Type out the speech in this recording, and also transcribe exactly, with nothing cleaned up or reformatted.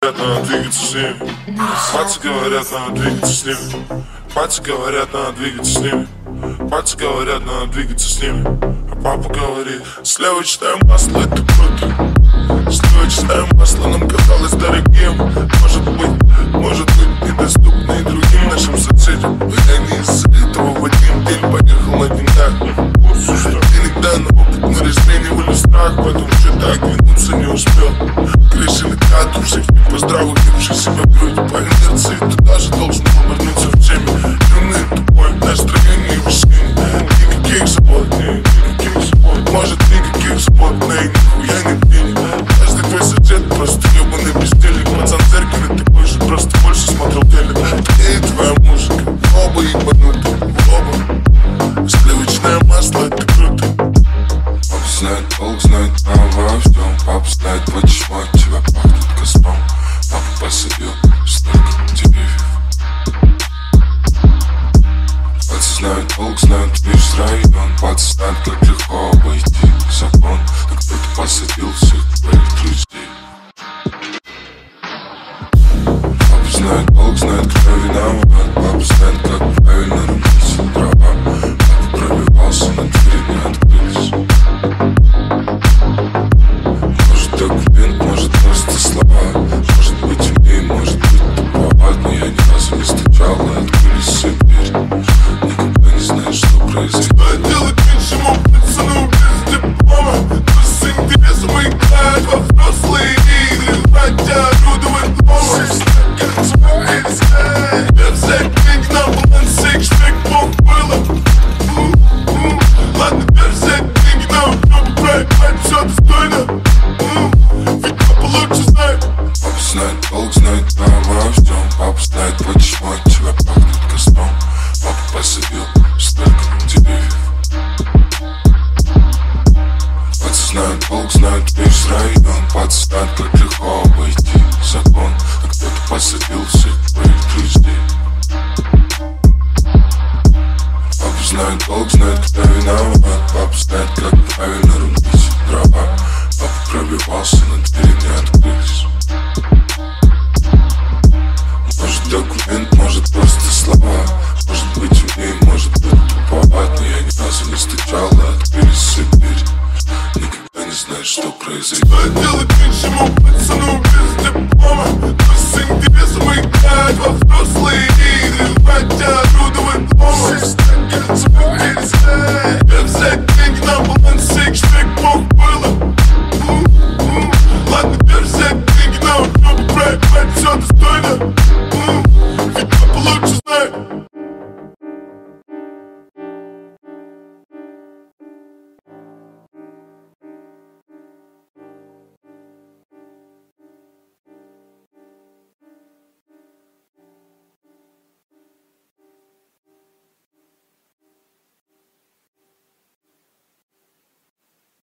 Надо двигаться с ними. Пальцы говорят, надо двигаться с ними. Пальцы говорят, надо двигаться с ними. Пальцы говорят, надо двигаться с ними. А папа говорит: сливочное масло, это круто. Сливочное масло нам казалось дорогим. Может быть, может быть, недоступно и другим нашим соседям. Но я не из-за этого в один день поехал на деньгах. Иногда на опыт мы разменивали страх, поэтому что так двинуться не успел. Крышили кату, всех не поздравил, держи себя в грудь. По инерции ты даже должен повернуться в теме. Юный тупой, настроение весеннее. Никаких забот, никаких забот. Может, никаких забот, но и нихуя не пили. Каждый твой сосед просто ебаный бездельник. Пацан зеркале, ты больше, просто больше смотрел телек. Ты и твоя музыка, оба ебануты, оба. Сливочное масло, это круто. Папа знает, Бог знает обо всем. Папа знает, почему от тебя пахнет костром. Папа посадил столько деревьев. Пальцы знают, Бог знает весь район. Пальцы знают, как легко обойти закон. Так кто-то посадил всех твоих друзей. Папа знает, Бог знает, кто виноват. Папа знает, как правильно рубить дрова. Папа пробивался, но двери не открылись. Может документ, может просто слова. Может быть умнее, может быть туповат. Но я ни разу не стучал, и открылись все двери. Никогда не знаешь, что произойдет. Что делать меньшему пацану без диплома? Пусть с интересом играет во взрослые игры. Хотя орудовать дома. Тебе взять деньги на балансе, шпик бог было. Ладно, теперь взять деньги на учебу, проебать все достойно. Ведь папа лучше знает. Папа знает, Бог знает